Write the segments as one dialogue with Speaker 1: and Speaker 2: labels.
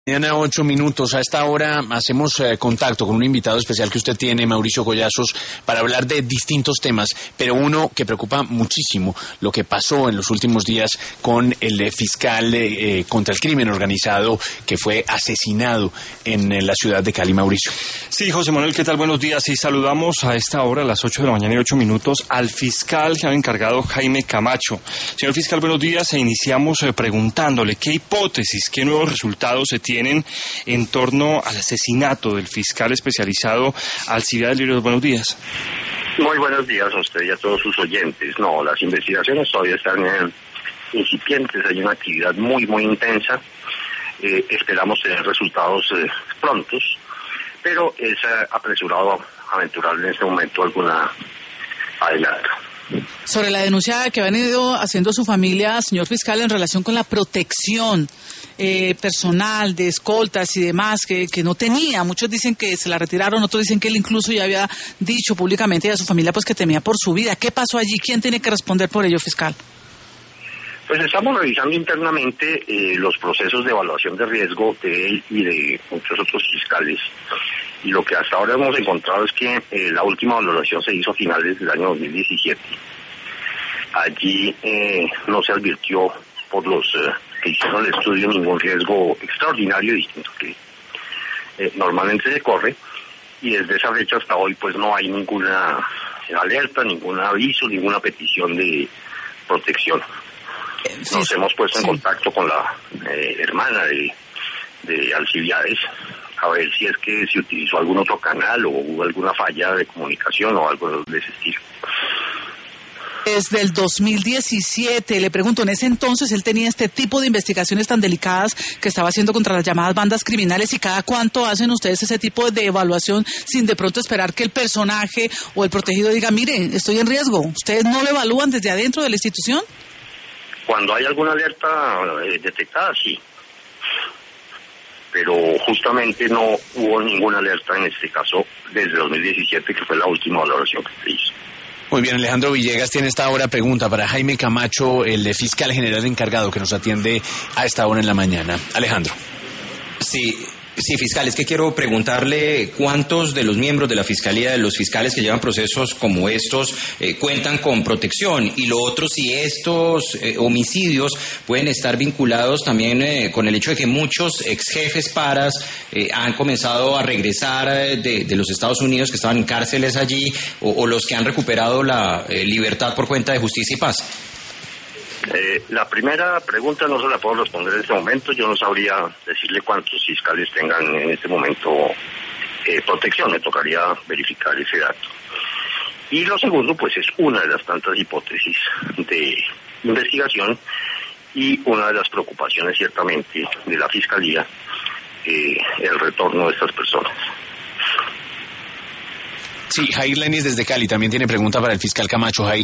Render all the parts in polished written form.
Speaker 1: Mañana 8 minutos. A esta hora hacemos contacto con un invitado especial que usted tiene, Mauricio Collazos, para hablar de distintos temas, pero uno que preocupa muchísimo, lo que pasó en los últimos días con el fiscal contra el crimen organizado que fue asesinado en la ciudad de Cali. Mauricio.
Speaker 2: Sí, José Manuel, ¿qué tal? Buenos días. Y saludamos a esta hora, a las 8 de la mañana y 8 minutos, al fiscal que ha encargado Jaime Camacho. Señor fiscal, buenos días. Iniciamos preguntándole qué hipótesis, qué nuevos resultados se tienen en torno al asesinato del fiscal especializado Alcibiades Líderos. Buenos días.
Speaker 3: Muy buenos días a usted y a todos sus oyentes. No, las investigaciones todavía están incipientes, hay una actividad muy intensa. Esperamos tener resultados prontos, pero es apresurado aventurar en este momento alguna adelanto.
Speaker 4: Sobre la denuncia que ha venido haciendo su familia, señor fiscal, en relación con la protección personal, de escoltas y demás, que no tenía. Muchos dicen que se la retiraron, otros dicen que él incluso ya había dicho públicamente a su familia pues que temía por su vida. ¿Qué pasó allí? ¿Quién tiene que responder por ello, fiscal?
Speaker 3: Pues estamos revisando internamente los procesos de evaluación de riesgo de él y de muchos otros fiscales. Y lo que hasta ahora hemos encontrado es que la última valoración se hizo a finales del año 2017. Allí no se advirtió por los que hicieron el estudio ningún riesgo extraordinario distinto que normalmente se corre, y desde esa fecha hasta hoy pues no hay ninguna alerta, ningún aviso, ninguna petición de protección. Nos hemos puesto en contacto con la hermana de Alcibiades a ver si es que se utilizó algún otro canal o hubo alguna falla de comunicación o algo de ese estilo.
Speaker 4: Desde el 2017, le pregunto, en ese entonces él tenía este tipo de investigaciones tan delicadas que estaba haciendo contra las llamadas bandas criminales, y cada cuánto hacen ustedes ese tipo de evaluación sin de pronto esperar que el personaje o el protegido diga, mire, estoy en riesgo. ¿Ustedes no lo evalúan desde adentro de la institución?
Speaker 3: Cuando hay alguna alerta detectada, sí. Pero justamente no hubo ninguna alerta en este caso desde 2017, que fue la última valoración que se hizo.
Speaker 1: Muy bien, Alejandro Villegas tiene esta hora pregunta para Jaime Camacho, el fiscal general encargado que nos atiende a esta hora en la mañana. Alejandro.
Speaker 5: Sí, fiscal, es que quiero preguntarle cuántos de los miembros de la Fiscalía, de los fiscales que llevan procesos como estos, cuentan con protección, y lo otro, si estos homicidios pueden estar vinculados también con el hecho de que muchos ex jefes paras han comenzado a regresar de los Estados Unidos, que estaban en cárceles allí, o los que han recuperado la libertad por cuenta de Justicia y Paz.
Speaker 3: La primera pregunta no se la puedo responder en este momento. Yo no sabría decirle cuántos fiscales tengan en este momento protección. Me tocaría verificar ese dato. Y lo segundo, pues es una de las tantas hipótesis de investigación y una de las preocupaciones ciertamente de la Fiscalía, el retorno de estas personas.
Speaker 1: Sí, Jair Lenis desde Cali también tiene pregunta para el fiscal Camacho. Jair.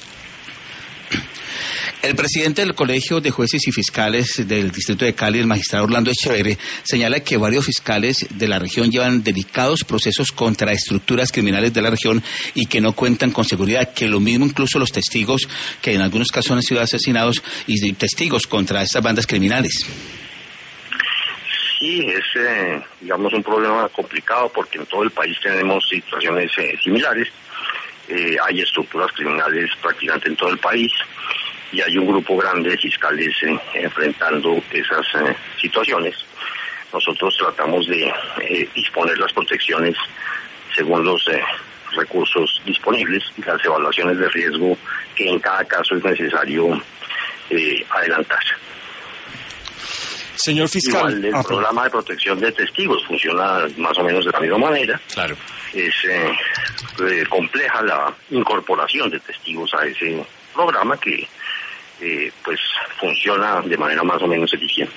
Speaker 6: El presidente del Colegio de Jueces y Fiscales del Distrito de Cali, el magistrado Orlando Echeverri, señala que varios fiscales de la región llevan delicados procesos contra estructuras criminales de la región y que no cuentan con seguridad, que lo mismo incluso los testigos, que en algunos casos han sido asesinados, y testigos contra estas bandas criminales.
Speaker 3: Sí, es, digamos, un problema complicado porque en todo el país tenemos situaciones similares. Hay estructuras criminales prácticamente en todo el país, y hay un grupo grande de fiscales enfrentando esas situaciones. Nosotros tratamos de disponer las protecciones según los recursos disponibles y las evaluaciones de riesgo que en cada caso es necesario adelantar.
Speaker 2: Señor fiscal,
Speaker 3: igual el programa de protección de testigos funciona más o menos de la misma manera.
Speaker 1: Claro.
Speaker 3: Es compleja la incorporación de testigos a ese programa que pues funciona de manera más o menos eficiente.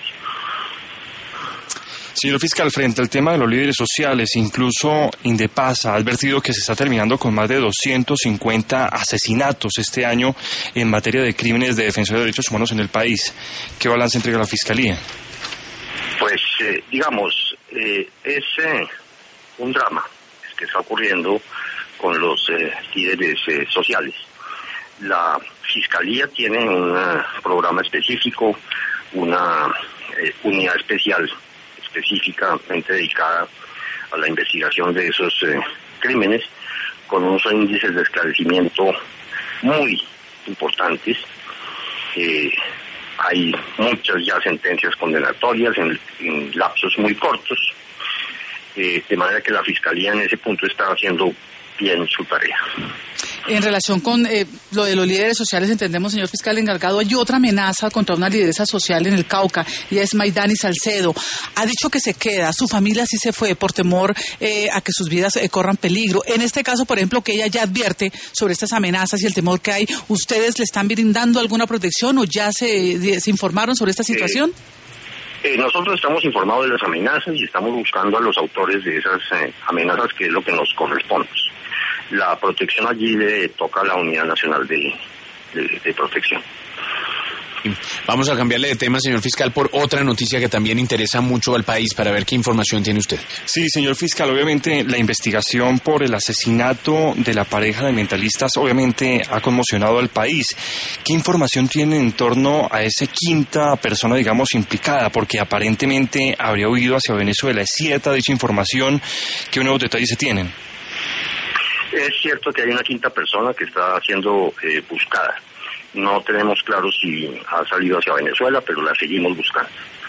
Speaker 2: Señor fiscal, frente al tema de los líderes sociales, incluso Indepaz ha advertido que se está terminando con más de 250 asesinatos este año en materia de crímenes de defensa de derechos humanos en el país. ¿Qué balance entrega la Fiscalía?
Speaker 3: Pues, digamos, es un drama que está ocurriendo con los líderes sociales. La Fiscalía tiene un programa específico, una unidad especial específicamente dedicada a la investigación de esos crímenes, con unos índices de esclarecimiento muy importantes. Hay muchas ya sentencias condenatorias en lapsos muy cortos, de manera que la Fiscalía en ese punto está haciendo bien su tarea.
Speaker 4: En relación con lo de los líderes sociales, entendemos, señor fiscal encargado, hay otra amenaza contra una lideresa social en el Cauca, y es Maidani Salcedo. Ha dicho que se queda, su familia sí se fue por temor a que sus vidas corran peligro. En este caso, por ejemplo, que ella ya advierte sobre estas amenazas y el temor que hay, ¿ustedes le están brindando alguna protección o ya se informaron sobre esta situación?
Speaker 3: Nosotros estamos informados de las amenazas y estamos buscando a los autores de esas amenazas, que es lo que nos corresponde. La protección allí le toca a la Unidad Nacional de Protección.
Speaker 1: Vamos a cambiarle de tema, señor fiscal, por otra noticia que también interesa mucho al país, para ver qué información tiene usted.
Speaker 2: Sí, señor fiscal, obviamente la investigación por el asesinato de la pareja de ambientalistas obviamente ha conmocionado al país. ¿Qué información tiene en torno a esa quinta persona, digamos, implicada? Porque aparentemente habría huido hacia Venezuela. ¿Es cierta dicha información? ¿Qué nuevos detalles se tienen?
Speaker 3: Es cierto que hay una quinta persona que está siendo buscada. No tenemos claro si ha salido hacia Venezuela, pero la seguimos buscando.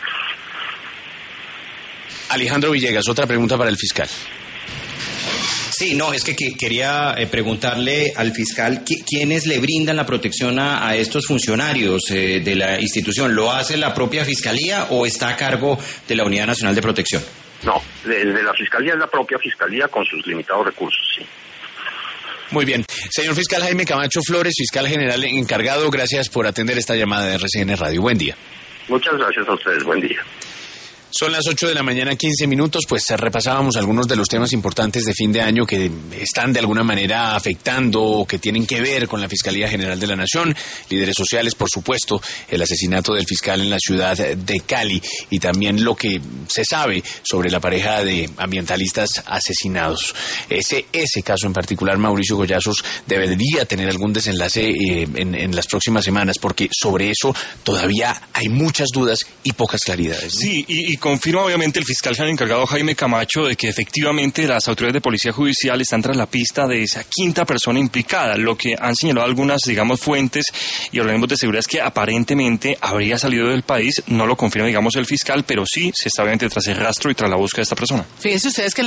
Speaker 1: Alejandro Villegas, otra pregunta para el fiscal.
Speaker 5: Sí, no, es que quería preguntarle al fiscal quiénes le brindan la protección a estos funcionarios de la institución. ¿Lo hace la propia Fiscalía o está a cargo de la Unidad Nacional de Protección?
Speaker 3: No, desde la Fiscalía es la propia Fiscalía con sus limitados recursos, sí.
Speaker 1: Muy bien. Señor fiscal Jaime Camacho Flores, fiscal general encargado, gracias por atender esta llamada de RCN Radio. Buen día.
Speaker 3: Muchas gracias a ustedes. Buen día.
Speaker 1: Son las 8 de la mañana, 15 minutos, pues repasábamos algunos de los temas importantes de fin de año que están de alguna manera afectando o que tienen que ver con la Fiscalía General de la Nación, líderes sociales, por supuesto, el asesinato del fiscal en la ciudad de Cali y también lo que se sabe sobre la pareja de ambientalistas asesinados. Ese caso en particular, Mauricio Collazos, debería tener algún desenlace en las próximas semanas, porque sobre eso todavía hay muchas dudas y pocas claridades, ¿no?
Speaker 2: Sí, y confirma obviamente el fiscal general encargado Jaime Camacho de que efectivamente las autoridades de policía judicial están tras la pista de esa quinta persona implicada. Lo que han señalado algunas, digamos, fuentes y organismos de seguridad es que aparentemente habría salido del país. No lo confirma, digamos, el fiscal, pero sí se está obviamente tras el rastro y tras la búsqueda de esta persona.
Speaker 4: Fíjense ustedes que